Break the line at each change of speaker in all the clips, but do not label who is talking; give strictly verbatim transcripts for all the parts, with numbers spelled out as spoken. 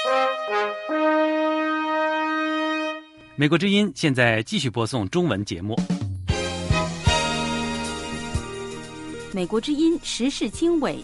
美国之音现在继续播送中文节目。
美国之音时事经纬，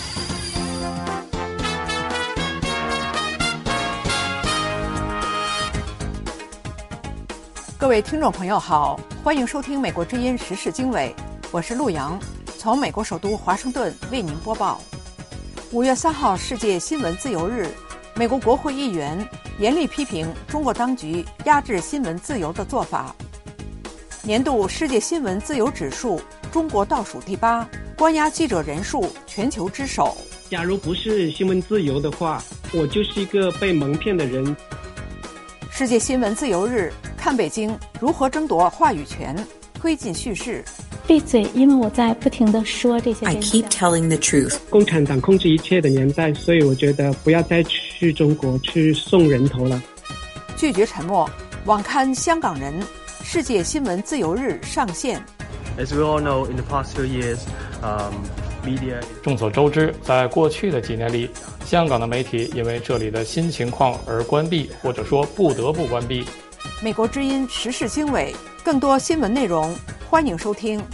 各位听众朋友好，欢迎收听美国之音时事经纬，我是陆洋，从美国首都华盛顿为您播报。五月三号世界新闻自由日，美国国会议员严厉批评中国当局压制新闻自由的做法。年度世界新闻自由指数，中国倒数第八，关押记者人数全球之首。
假如不是新闻自由的话，我就是一个被蒙骗的人。
世界新闻自由日，看北京如何争夺话语权，推进叙事。
闭嘴，因为我在不停地说这些真
I keep telling the truth.
共产党控制一切的年代，所以我觉得不要再去中国去送人头了。
拒绝沉默，网刊香港人，世界新闻自由日上线。
As we all know, in the past few years, um, media...
众所周知，在过去的几年里，香港的媒体因为这里的新情况而关闭，或者说不得不关闭。
美国之音时事经纬，更多新闻内容，欢迎收听。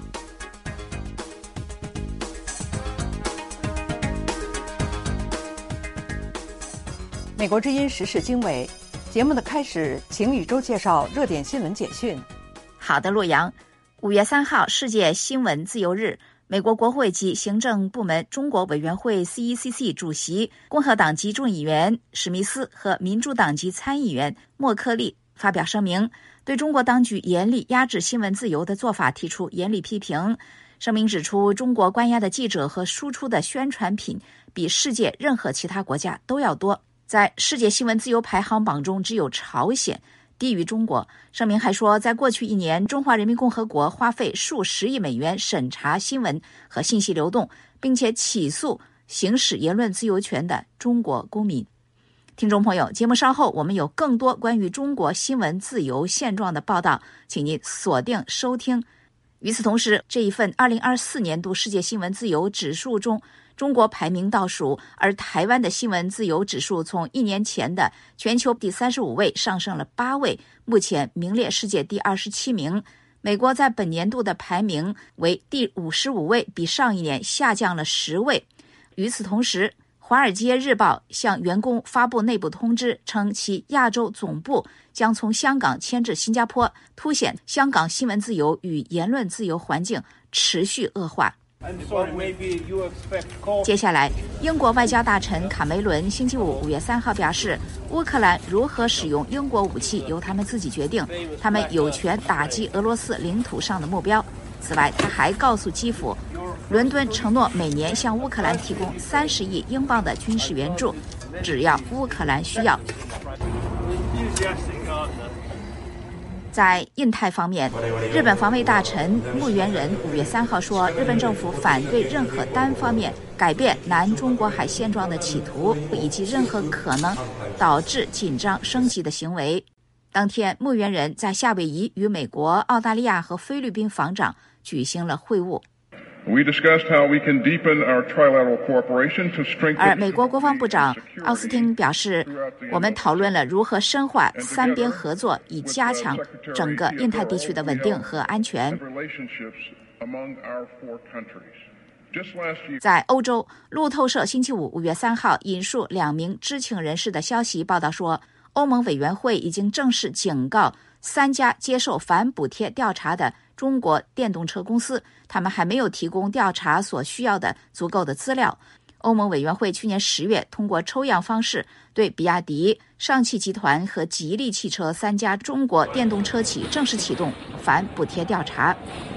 美国之音时事经纬节目的开始，请宇宙介绍热点新闻简讯。
好的，洛阳。五月三号，世界新闻自由日，美国国会及行政部门中国委员会 C E C C 主席、共和党籍众议员史密斯和民主党籍参议员莫克利发表声明，对中国当局严厉压制新闻自由的做法提出严厉批评。声明指出，中国关押的记者和输出的宣传品比世界任何其他国家都要多。在世界新闻自由排行榜中，只有朝鲜低于中国。声明还说，在过去一年，中华人民共和国花费数十亿美元审查新闻和信息流动，并且起诉行使言论自由权的中国公民。听众朋友，节目稍后我们有更多关于中国新闻自由现状的报道，请您锁定收听。与此同时，这一份二零二四年度世界新闻自由指数中，中国排名倒数，而台湾的新闻自由指数从一年前的全球第三十五位上升了八位，目前名列世界第二十七名。美国在本年度的排名为第五十五位，比上一年下降了十位。与此同时，华尔街日报向员工发布内部通知，称其亚洲总部将从香港迁至新加坡，凸显香港新闻自由与言论自由环境持续恶化。接下来，英国外交大臣卡梅伦星期五五月三号表示，乌克兰如何使用英国武器由他们自己决定，他们有权打击俄罗斯领土上的目标。此外，他还告诉基辅，伦敦承诺每年向乌克兰提供三十亿英镑的军事援助，只要乌克兰需要。在印太方面，日本防卫大臣木原仁五月三号说，日本政府反对任何单方面改变南中国海现状的企图，以及任何可能导致紧张升级的行为。当天，木原仁在夏威夷与美国、澳大利亚和菲律宾防长举行了会晤。而美国国防部长奥斯汀表示，我们讨论了如何深化三边合作，以加强整个印太地区的稳定和安全。在欧洲，路透社星期五五月三号引述两名知情人士的消息报道说，欧盟委员会已经正式警告三家接受反补贴调查的中国电动车公司，他们还没有提供调查所需要的足够的资料。欧盟委员会去年十月通过抽样方式对比亚迪、上汽集团和吉利汽车三家中国电动车企正式启动反补贴调查。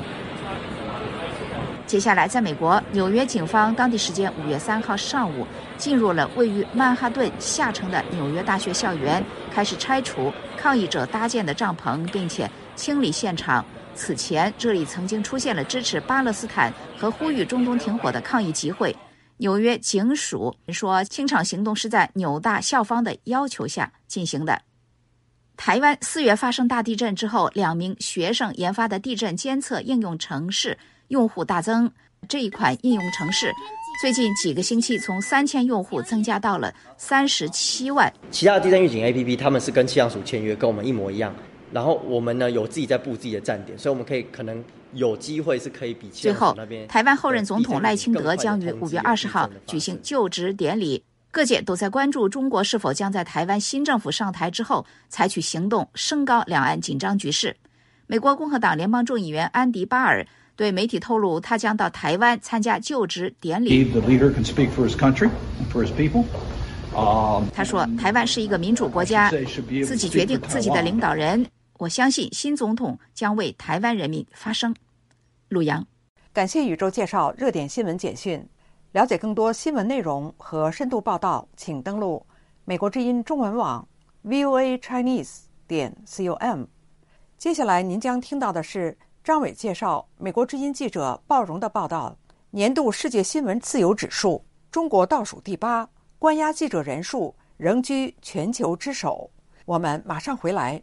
接下来，在美国纽约警方当地时间五月三号上午进入了位于曼哈顿下城的纽约大学校园，开始拆除抗议者搭建的帐篷，并且清理现场。此前，这里曾经出现了支持巴勒斯坦和呼吁中东停火的抗议集会。纽约警署说，清场行动是在纽大校方的要求下进行的。台湾四月发生大地震之后，两名学生研发的地震监测应用程式用户大增。这一款应用程式最近几个星期从三千用户增加到了三十七万。
其他的地震预警 A P P 他们是跟气象署签约，跟我们一模一样。然后我们呢有自己在布自己的站点，所以我们可以可能有机会是可以比气象署那边。
最后，台湾后任总统赖清德将于五月二十号举行就职典礼。各界都在关注中国是否将在台湾新政府上台之后采取行动，升高两岸紧张局势。美国共和党联邦众议员安迪·巴尔对媒体透露，他将到台湾参加就职典礼。他说，台湾是一个民主国家，自己决定自己的领导人。我相信新总统将为台湾人民发声。陆阳，
感谢宇宙介绍热点新闻简讯。了解更多新闻内容和深度报道，请登录美国之音中文网 v o a chinese 点 com。接下来您将听到的是张伟介绍美国之音记者鲍荣的报道。年度世界新闻自由指数，中国倒数第八，关押记者人数仍居全球之首。我们马上回来。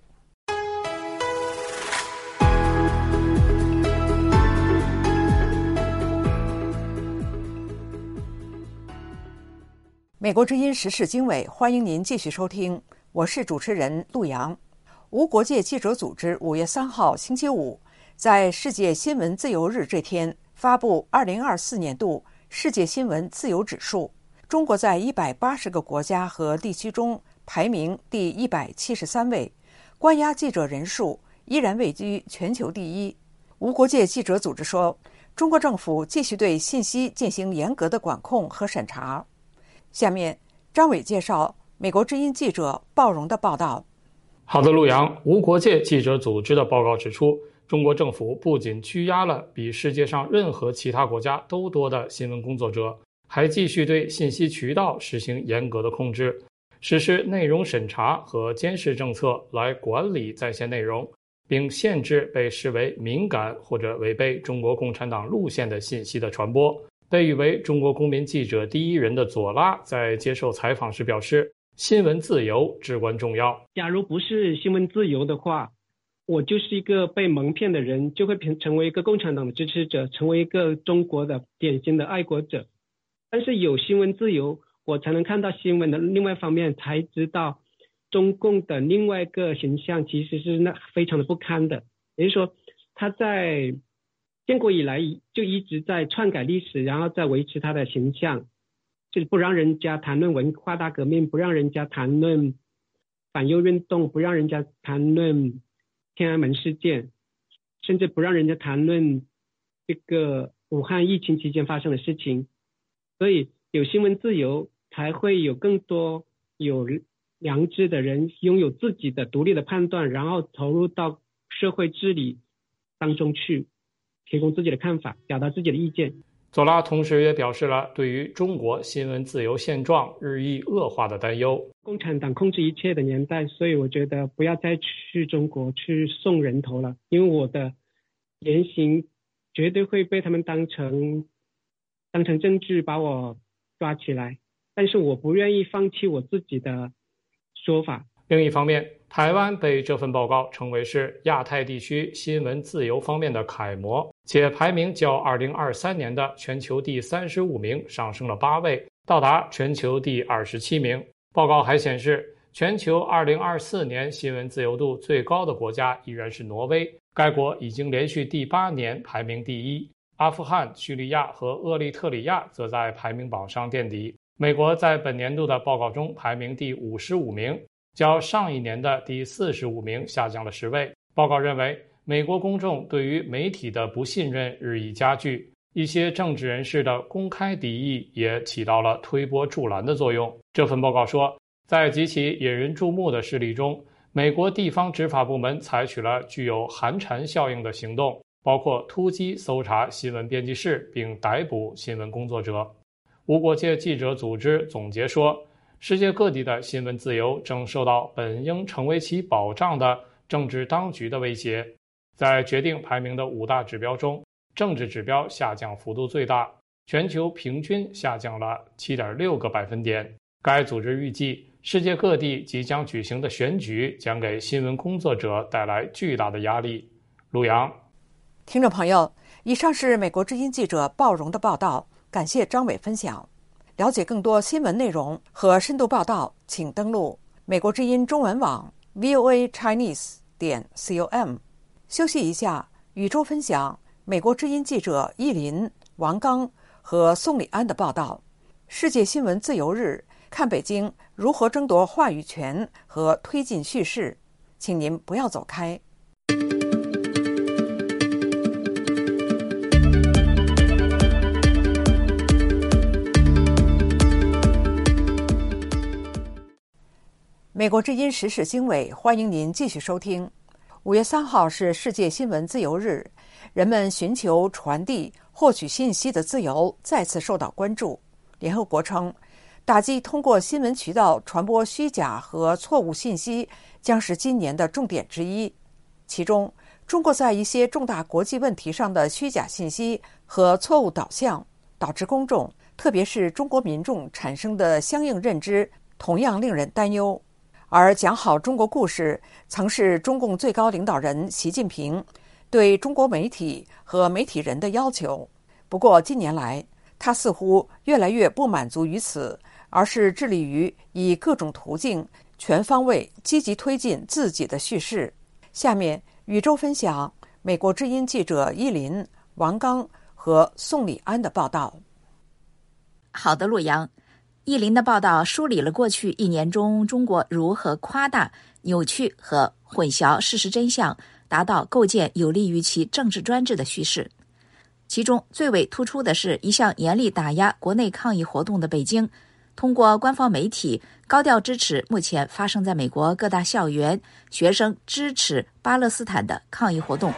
美国之音时事经纬，欢迎您继续收听，我是主持人陆阳。无国界记者组织五月三号星期五在世界新闻自由日这天发布二零二四年度世界新闻自由指数，中国在一百八十个国家和地区中排名第一百七十三位，关押记者人数依然位居全球第一。无国界记者组织说，中国政府继续对信息进行严格的管控和审查。下面张伟介绍美国之音记者鲍荣的报道。
好的，陆阳，无国界记者组织的报告指出，中国政府不仅拘押了比世界上任何其他国家都多的新闻工作者，还继续对信息渠道实行严格的控制，实施内容审查和监视政策来管理在线内容，并限制被视为敏感或者违背中国共产党路线的信息的传播。被誉为中国公民记者第一人的左拉在接受采访时表示，新闻自由至关重要。
假如不是新闻自由的话，我就是一个被蒙骗的人，就会成为一个共产党的支持者，成为一个中国的典型的爱国者。但是有新闻自由，我才能看到新闻的另外一方面，才知道中共的另外一个形象其实是那非常的不堪的。也就是说，他在建国以来就一直在篡改历史，然后再维持他的形象，就是不让人家谈论文化大革命，不让人家谈论反右运动，不让人家谈论天安门事件，甚至不让人家谈论这个武汉疫情期间发生的事情。所以有新闻自由，才会有更多有良知的人拥有自己的独立的判断，然后投入到社会治理当中去，提供自己的看法，表达自己的意见。
佐拉同时也表示了对于中国新闻自由现状日益恶化的担忧。
共产党控制一切的年代，所以我觉得不要再去中国去送人头了，因为我的言行绝对会被他们当成当成证据把我抓起来，但是我不愿意放弃我自己的说法。
另一方面，台湾被这份报告称为是亚太地区新闻自由方面的楷模，且排名较二零二三年的全球第三十五名上升了八位，到达全球第二十七名。报告还显示，全球二零二四年新闻自由度最高的国家依然是挪威，该国已经连续第八年排名第一。阿富汗、叙利亚和厄立特里亚则在排名榜上垫底。美国在本年度的报告中排名第五十五名，较上一年的第四十五名下降了十位。报告认为，美国公众对于媒体的不信任日益加剧，一些政治人士的公开敌意也起到了推波助澜的作用。这份报告说，在极其引人注目的事例中，美国地方执法部门采取了具有寒蝉效应的行动，包括突击搜查新闻编辑室并逮捕新闻工作者。无国界记者组织总结说，世界各地的新闻自由正受到本应成为其保障的政治当局的威胁。在决定排名的五大指标中，政治指标下降幅度最大，全球平均下降了 七点六 个百分点。该组织预计，世界各地即将举行的选举将给新闻工作者带来巨大的压力。陆阳，
听众朋友，以上是美国之音记者鲍荣的报道。 感谢张伟分享。了解更多新闻内容和深度报道，请登录美国之音中文网 V O A Chinese 点 com。休息一下，宇宙分享美国之音记者易林、王刚和宋礼安的报道。世界新闻自由日，看北京如何争夺话语权和推进叙事，请您不要走开。美国之音时事经纬，欢迎您继续收听。五月三号是世界新闻自由日，人们寻求传递、获取信息的自由再次受到关注。联合国称，打击通过新闻渠道传播虚假和错误信息将是今年的重点之一。其中，中国在一些重大国际问题上的虚假信息和错误导向，导致公众，特别是中国民众产生的相应认知，同样令人担忧。而讲好中国故事曾是中共最高领导人习近平对中国媒体和媒体人的要求。不过近年来，他似乎越来越不满足于此，而是致力于以各种途径全方位积极推进自己的叙事。下面宇宙分享美国之音记者依林、王刚和宋礼安的报道。
好的，陆阳。依林的报道梳理了过去一年中中国如何夸大、扭曲和混淆事实真相，达到构建有利于其政治专制的叙事。其中最为突出的是一向严厉打压国内抗议活动的北京，通过官方媒体高调支持目前发生在美国各大校园学生支持巴勒斯坦的抗议活动。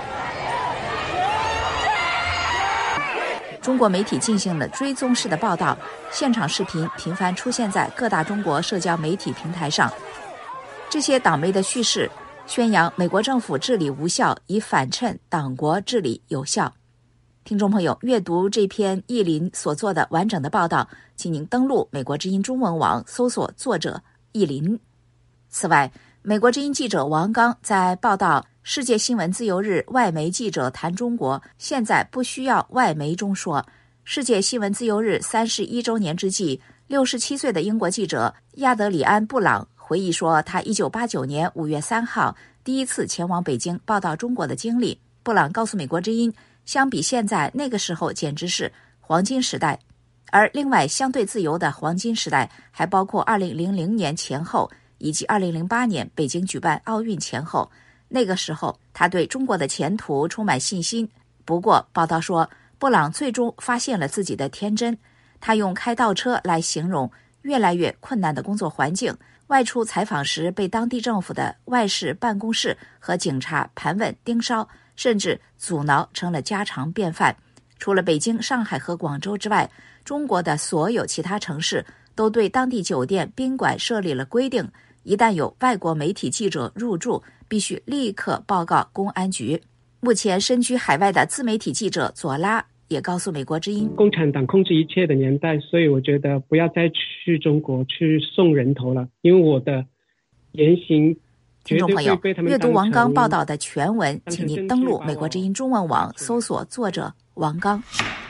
中国媒体进行了追踪式的报道，现场视频频繁出现在各大中国社交媒体平台上。这些党媒的叙事宣扬美国政府治理无效，以反衬党国治理有效。听众朋友，阅读这篇依林所做的完整的报道，请您登录美国之音中文网，搜索作者依林。此外，美国之音记者王刚在报道世界新闻自由日外媒记者谈中国，现在不需要外媒中说，世界新闻自由日三十一周年之际，六十七岁的英国记者亚德里安·布朗回忆说，他一九八九年五月三号第一次前往北京报道中国的经历。布朗告诉美国之音，相比现在，那个时候简直是黄金时代。而另外相对自由的黄金时代还包括二零零零年前后以及二零零八年北京举办奥运前后。那个时候他对中国的前途充满信心。不过报道说，布朗最终发现了自己的天真。他用开倒车来形容越来越困难的工作环境，外出采访时被当地政府的外事办公室和警察盘问盯梢，甚至阻挠成了家常便饭。除了北京、上海和广州之外，中国的所有其他城市都对当地酒店、宾馆设立了规定，一旦有外国媒体记者入住，必须立刻报告公安局。目前身居海外的自媒体记者左拉也告诉美国之音，
共产党控制一切的年代，所以我觉得不要再去中国去送人头了，因为我的言行
听众朋友，阅读王刚报道的全文，请您登录美国之音中文网，搜索作者王刚。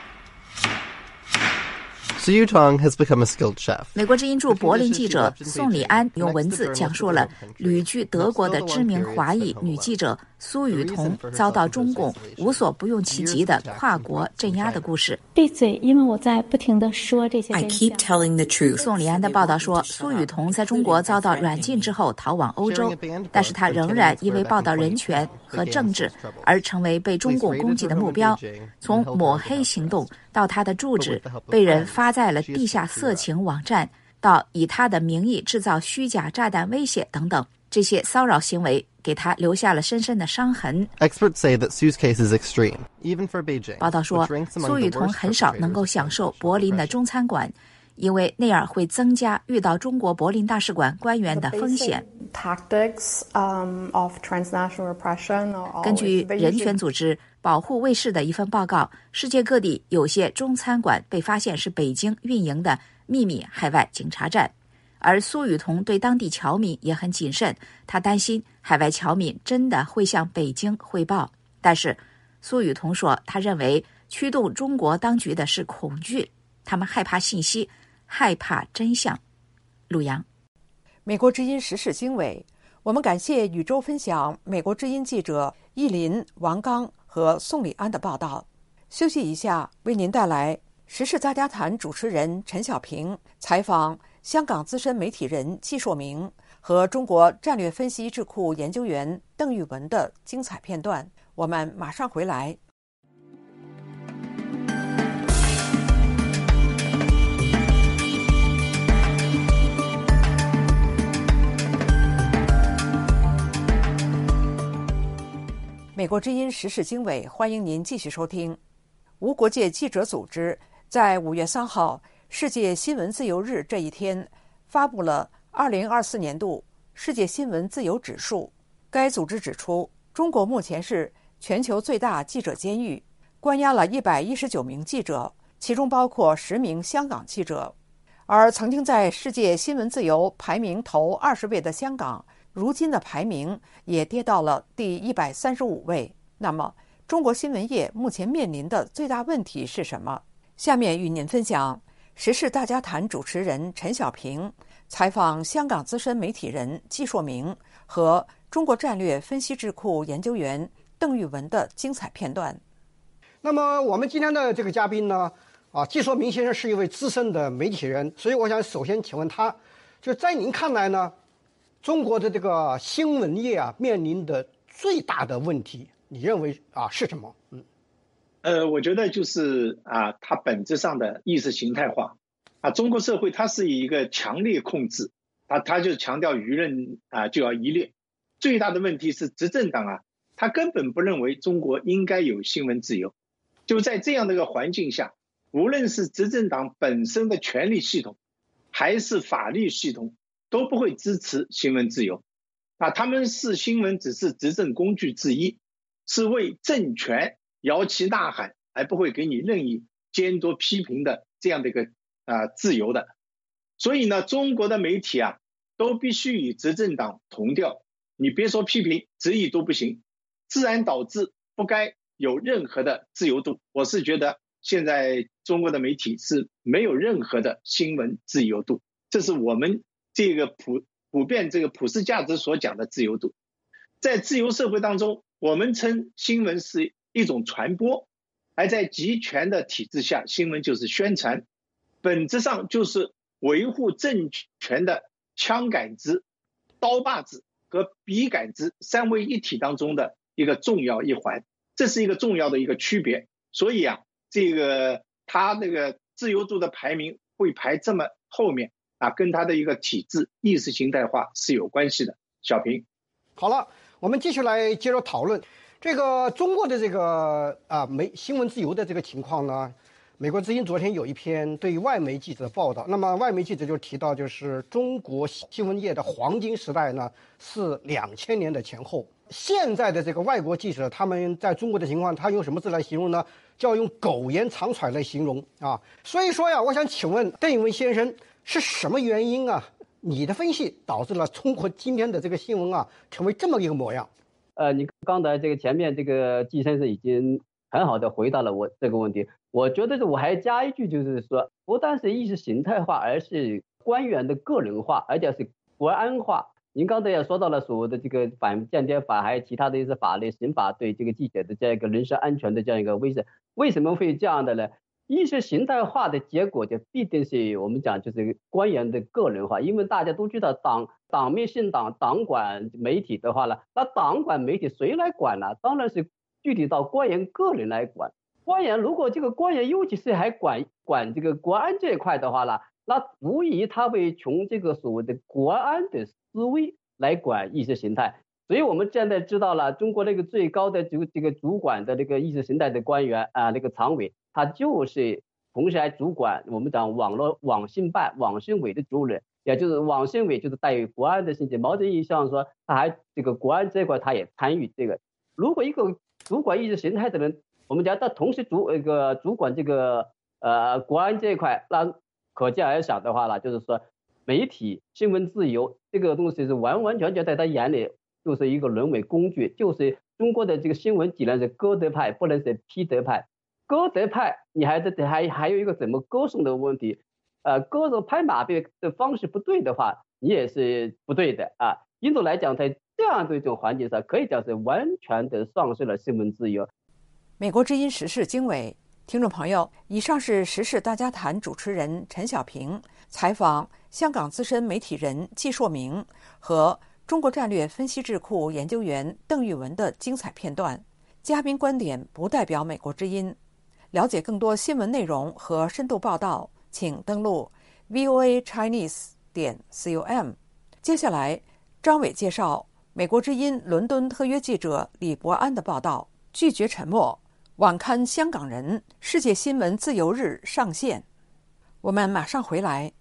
Su Yutong has become a skilled chef.
美国之音驻柏林记者宋礼安用文字讲述了旅居德国的知名华裔女记者苏雨桐遭到中共无所不用其极的跨国镇压的故事。
闭嘴，因为我在不停地说这些真相。
I keep telling the truth.
宋礼安的报道说，苏雨桐在中国遭到软禁之后逃往欧洲，但是她仍然因为报道人权和政治而成为被中共攻击的目标。从抹黑行动到她的住址被人发在了地下色情网站，到以她的名义制造虚假炸弹威胁等等，这些骚扰行为给她留下了深深的伤痕。
Experts say that Su's case is extreme, even for Beijing.
报道说，苏雨桐很少能够享受柏林的中餐馆，因为那样会增加遇到中国柏林大使馆官员的风险。根据人权组织保护卫士的一份报告，世界各地有些中餐馆被发现是北京运营的秘密海外警察站。而苏雨桐对当地侨民也很谨慎，他担心海外侨民真的会向北京汇报。但是苏雨桐说，他认为驱动中国当局的是恐惧，他们害怕信息，害怕真相。陆阳，
美国之音时事经纬，我们感谢宇宙分享美国之音记者易林、王刚和宋礼安的报道。休息一下，为您带来时事大家谈主持人陈小平采访香港资深媒体人季硕明和中国战略分析智库研究员邓玉文的精彩片段。我们马上回来。美国之音时事经纬，欢迎您继续收听。无国界记者组织在五月三号世界新闻自由日这一天发布了二零二四年度世界新闻自由指数。该组织指出，中国目前是全球最大记者监狱，关押了一百一十九名记者，其中包括十名香港记者。而曾经在世界新闻自由排名头二十位的香港，如今的排名也跌到了第一百三十五位。那么，中国新闻业目前面临的最大问题是什么？下面与您分享时事大家谈主持人陈小平采访香港资深媒体人季硕明和中国战略分析智库研究员邓玉文的精彩片段。
那么我们今天的这个嘉宾呢，啊，季硕明先生是一位资深的媒体人，所以我想首先请问他，就在您看来呢，中国的这个新闻业啊面临的最大的问题，你认为啊是什么？嗯，
呃，我觉得就是啊，它本质上的意识形态化啊，中国社会它是一个强烈控制，它它就强调舆论啊就要一列。最大的问题是执政党啊，他根本不认为中国应该有新闻自由。就在这样的一个环境下，无论是执政党本身的权力系统，还是法律系统，都不会支持新闻自由啊，他们视新闻只是执政工具之一，是为政权摇旗呐喊，而不会给你任意监督批评的这样的一个啊自由的。所以呢，中国的媒体啊，都必须与执政党同调，你别说批评，质疑都不行，自然导致不该有任何的自由度。我是觉得现在中国的媒体是没有任何的新闻自由度，这是我们这个普普遍这个普世价值所讲的自由度。在自由社会当中，我们称新闻是一种传播，而在集权的体制下，新闻就是宣传，本质上就是维护政权的枪杆子、刀把子和笔杆子三位一体当中的一个重要一环，这是一个重要的一个区别。所以啊，这个他那个自由度的排名会排这么后面啊，跟他的一个体制意识形态化是有关系的。小平，
好了，我们继续来接着讨论这个中国的这个啊媒新闻自由的这个情况呢。美国之音昨天有一篇对外媒记者的报道，那么外媒记者就提到，就是中国新闻业的黄金时代呢是两千年的前后。现在的这个外国记者他们在中国的情况，他用什么字来形容呢？叫用苟延残喘来形容啊。所以说呀，我想请问邓玉文先生，是什么原因啊？你的分析导致了中国今天的这个新闻啊成为这么一个模样？
呃，你刚才这个前面这个季先生已经很好的回答了我这个问题。我觉得是我还加一句，就是说，不但是意识形态化，而是官员的个人化，而且是国安化。您刚才也说到了所谓的这个反间谍法，还有其他的一些法律刑法对这个记者的这样一个人身安全的这样一个威慑。为什么会这样的呢？意识形态化的结果就必定是我们讲就是官员的个人化，因为大家都知道党党命信党，党管媒体的话呢，那党管媒体谁来管呢？当然是具体到官员个人来管。官员如果这个官员尤其是还管管这个国安这一块的话呢，那无疑他会从这个所谓的国安的思维来管意识形态。所以我们现在知道了，中国那个最高的这个这个主管的那个意识形态的官员啊，那个常委，他就是同时还主管我们讲网络网信办、网信委的主任，也就是网信委就是带有国安的性质。某种意义上说，他还这个国安这块他也参与这个。如果一个主管意识形态的人，我们讲他同时主那个主管这个呃国安这一块，那可见而晓的话呢，就是说媒体新闻自由这个东西是完完全全在他眼里就是一个沦为工具，就是中国的这个新闻只能是歌德派，不能是披德派。 歌德派，你还得还还有一个怎么歌颂的问题，呃，歌手拍马屁的方式不对的话，你也是不对的啊。印度来讲，在这样的一种环境上，可以讲是完全的丧失了新闻自由。
美国之音时事经纬，听众朋友，以上是时事大家谈主持人陈小平采访香港资深媒体人季硕明和中国战略分析智库研究员邓玉文的精彩片段。嘉宾观点不代表美国之音。了解更多新闻内容和深度报道，请登录 v o a chinese 点 com。接下来，张伟介绍美国之音伦敦特约记者李伯安的报道：拒绝沉默。网刊《香港人》世界新闻自由日上线。我们马上回来。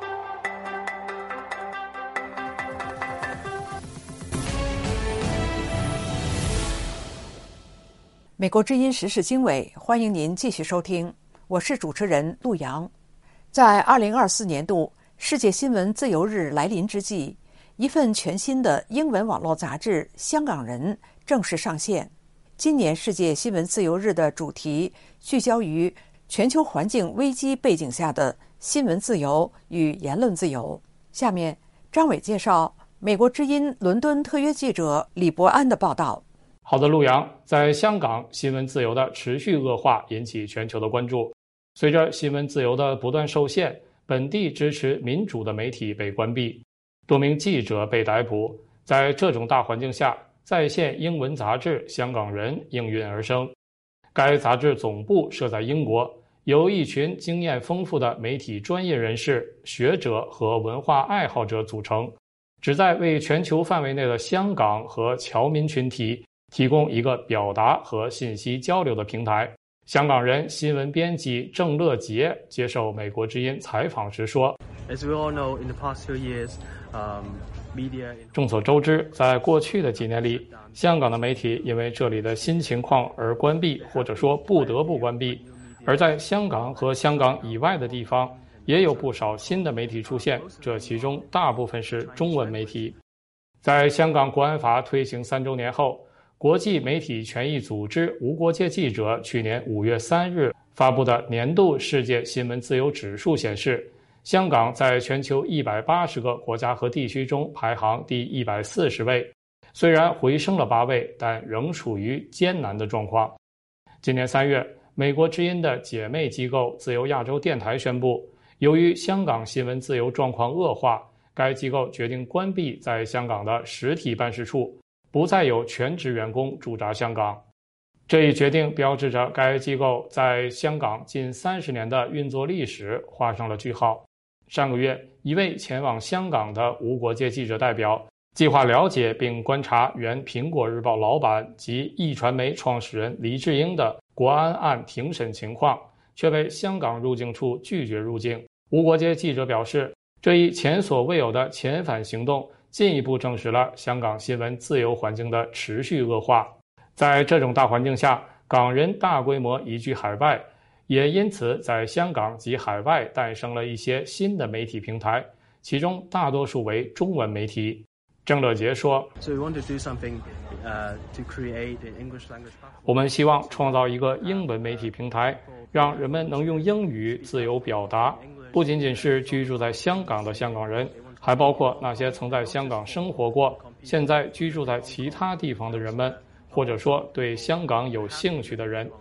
美国之音时事经纬，欢迎您继续收听，我是主持人陆洋。在二零二四年度世界新闻自由日来临之际，一份全新的英文网络杂志《香港人》正式上线。今年世界新闻自由日的主题聚焦于全球环境危机背景下的新闻自由与言论自由。下面，张伟介绍美国之音伦敦特约记者李伯安的报道。
好的，陆洋，在香港，新闻自由的持续恶化引起全球的关注。随着新闻自由的不断受限，本地支持民主的媒体被关闭，多名记者被逮捕。在这种大环境下，在线英文杂志《香港人》应运而生。该杂志总部设在英国，由一群经验丰富的媒体专业人士、学者和文化爱好者组成，旨在为全球范围内的香港和侨民群体提供一个表达和信息交流的平台。香港人新闻编辑郑乐杰接受美国之音采访时说：
As we all know, in the past few years, um,
众所周知，在过去的几年里，香港的媒体因为这里的新情况而关闭，或者说不得不关闭。而在香港和香港以外的地方，也有不少新的媒体出现，这其中大部分是中文媒体。在香港国安法推行三周年后，国际媒体权益组织无国界记者去年五月三日发布的年度世界新闻自由指数显示，香港在全球一百八十个国家和地区中排行第一百四十位，虽然回升了八位，但仍处于艰难的状况。今年三月，美国之音的姐妹机构自由亚洲电台宣布，由于香港新闻自由状况恶化，该机构决定关闭在香港的实体办事处，不再有全职员工驻扎香港。这一决定标志着该机构在香港近三十年的运作历史画上了句号。上个月，一位前往香港的无国界记者代表计划了解并观察原苹果日报老板及易传媒创始人黎智英的国安案庭审情况，却被香港入境处拒绝入境。无国界记者表示，这一前所未有的遣返行动进一步证实了香港新闻自由环境的持续恶化。在这种大环境下，港人大规模移居海外，也因此在香港及海外诞生了一些新的媒体平台，其中大多数为中文媒体。郑乐杰说，
So we want to do something, uh, to create an English language platform.
我们希望创造一个英文媒体平台，让人们能用英语自由表达，不仅仅是居住在香港的香港人，还包括那些曾在香港生活过，现在居住在其他地方的人们，或者说对香港有兴趣的人。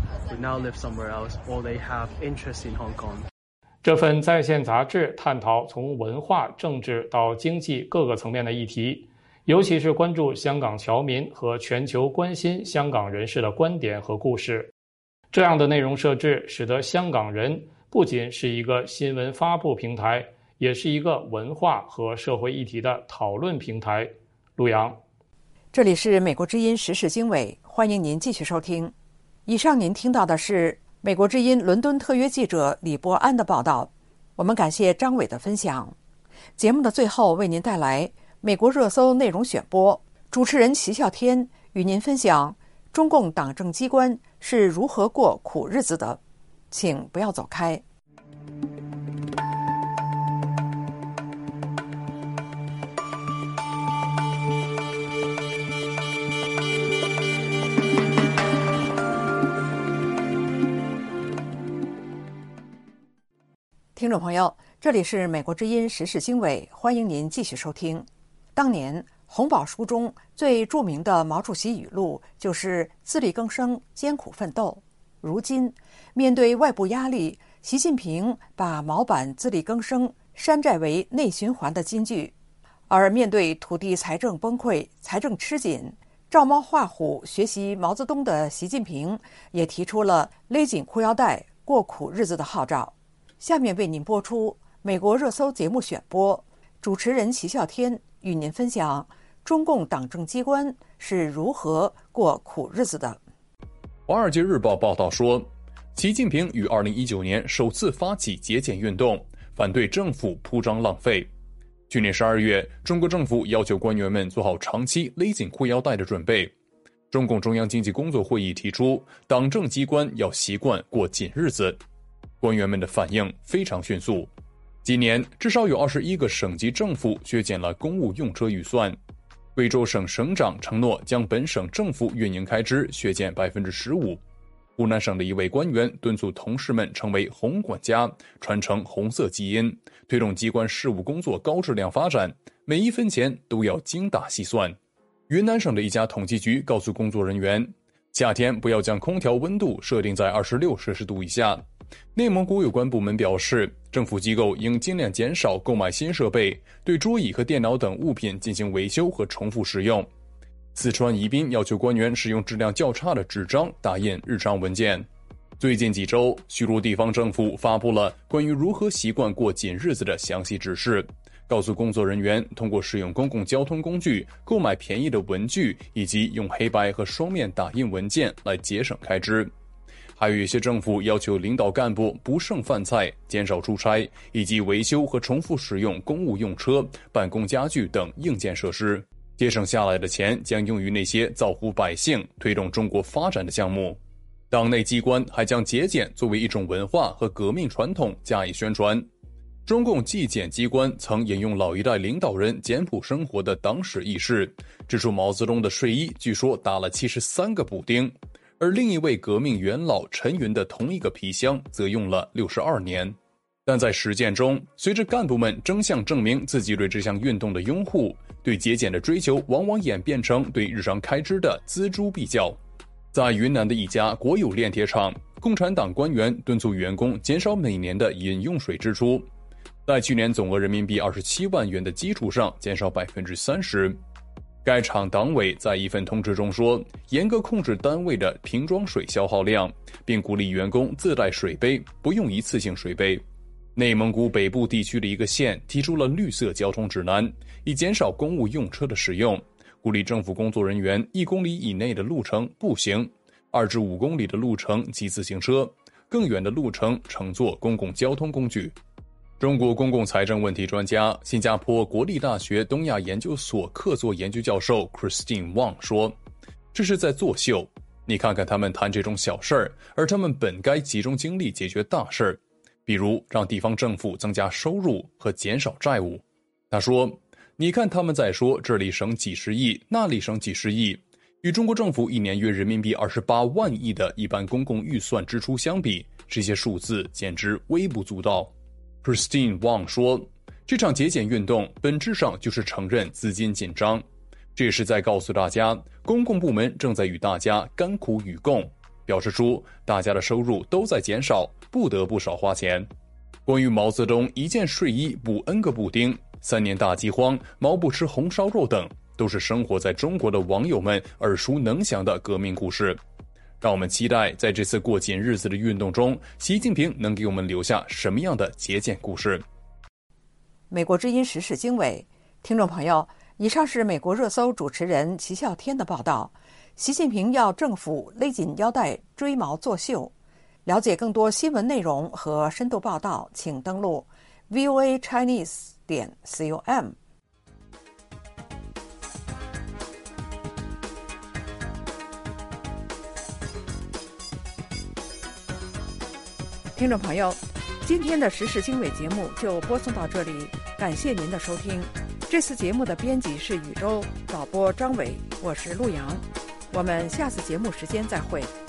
这份在线杂志探讨从文化、政治到经济各个层面的议题，尤其是关注香港侨民和全球关心香港人士的观点和故事。这样的内容设置使得香港人不仅是一个新闻发布平台，也是一个文化和社会议题的讨论平台。陆阳，
这里是美国之音时事经纬，欢迎您继续收听。以上您听到的是美国之音伦敦特约记者李伯安的报道。我们感谢张伟的分享。节目的最后为您带来美国热搜内容选播，主持人齐笑天与您分享中共党政机关是如何过苦日子的，请不要走开。 众朋友，这里是美国之音时事经纬，欢迎您继续收听。当年红宝书中最著名的毛主席语录就是自力更生，艰苦奋斗。如今面对外部压力，习近平把毛版自力更生山寨为内循环的金句，而面对土地财政崩溃、财政吃紧，照猫画虎学习毛泽东的习近平也提出了勒紧裤腰带过苦日子的号召。下面为您播出美国热搜节目选播，主持人齐笑天与您分享中共党政机关是如何过苦日子的。
华尔街日报报道说，习近平于二零一九年首次发起节俭运动，反对政府铺张浪费。去年十二月，中国政府要求官员们做好长期勒紧裤腰带的准备。中共中央经济工作会议提出，党政机关要习惯过紧日子。官员们的反应非常迅速。今年至少有二十一个省级政府削减了公务用车预算。贵州省省长承诺将本省政府运营开支削减百分之十五。湖南省的一位官员敦促同事们成为红管家，传承红色基因，推动机关事务工作高质量发展，每一分钱都要精打细算。云南省的一家统计局告诉工作人员，夏天不要将空调温度设定在二十六摄氏度以下。内蒙古有关部门表示，政府机构应尽量减少购买新设备，对桌椅和电脑等物品进行维修和重复使用。四川宜宾要求官员使用质量较差的纸张打印日常文件。最近几周，许多地方政府发布了关于如何习惯过紧日子的详细指示，告诉工作人员通过使用公共交通工具、购买便宜的文具以及用黑白和双面打印文件来节省开支。还有一些政府要求领导干部不剩饭菜、减少出差，以及维修和重复使用公务用车、办公家具等硬件设施。节省下来的钱将用于那些造福百姓、推动中国发展的项目。党内机关还将节俭作为一种文化和革命传统加以宣传。中共纪检机关曾引用老一代领导人简朴生活的党史轶事，指出毛泽东的睡衣据说打了七十三个补丁，而另一位革命元老陈云的同一个皮箱则用了六十二年。但在实践中，随着干部们争相证明自己对这项运动的拥护，对节俭的追求往往演变成对日常开支的锱铢必较。在云南的一家国有炼铁厂，共产党官员敦促员工减少每年的饮用水支出，在去年总额人民币二十七万元的基础上减少百分之三十。该厂党委在一份通知中说，严格控制单位的瓶装水消耗量，并鼓励员工自带水杯，不用一次性水杯。内蒙古北部地区的一个县提出了绿色交通指南，以减少公务用车的使用，鼓励政府工作人员一公里以内的路程步行，二至五公里的路程骑自行车，更远的路程乘坐公共交通工具。中国公共财政问题专家、新加坡国立大学东亚研究所客座研究教授 Christine Wang 说，这是在作秀，你看看他们谈这种小事儿，而他们本该集中精力解决大事儿，比如让地方政府增加收入和减少债务。他说，你看他们在说这里省几十亿，那里省几十亿，与中国政府一年约人民币二十八万亿的一般公共预算支出相比，这些数字简直微不足道。Christine Wang 说，这场节俭运动本质上就是承认资金紧张，这也是在告诉大家，公共部门正在与大家甘苦与共，表示出大家的收入都在减少，不得不少花钱。关于毛泽东一件睡衣补 N 个补丁、三年大饥荒、毛不吃红烧肉等，都是生活在中国的网友们耳熟能详的革命故事。让我们期待在这次过紧日子的运动中，习近平能给我们留下什么样的节俭故事。
美国之音时事经纬，听众朋友，以上是美国热搜主持人齐笑天的报道。习近平要政府勒紧腰带追毛作秀。了解更多新闻内容和深度报道，请登录 v o a chinese 点 com。听众朋友，今天的时事经纬节目就播送到这里，感谢您的收听。这次节目的编辑是宇宙，导播张伟，我是陆阳。我们下次节目时间再会。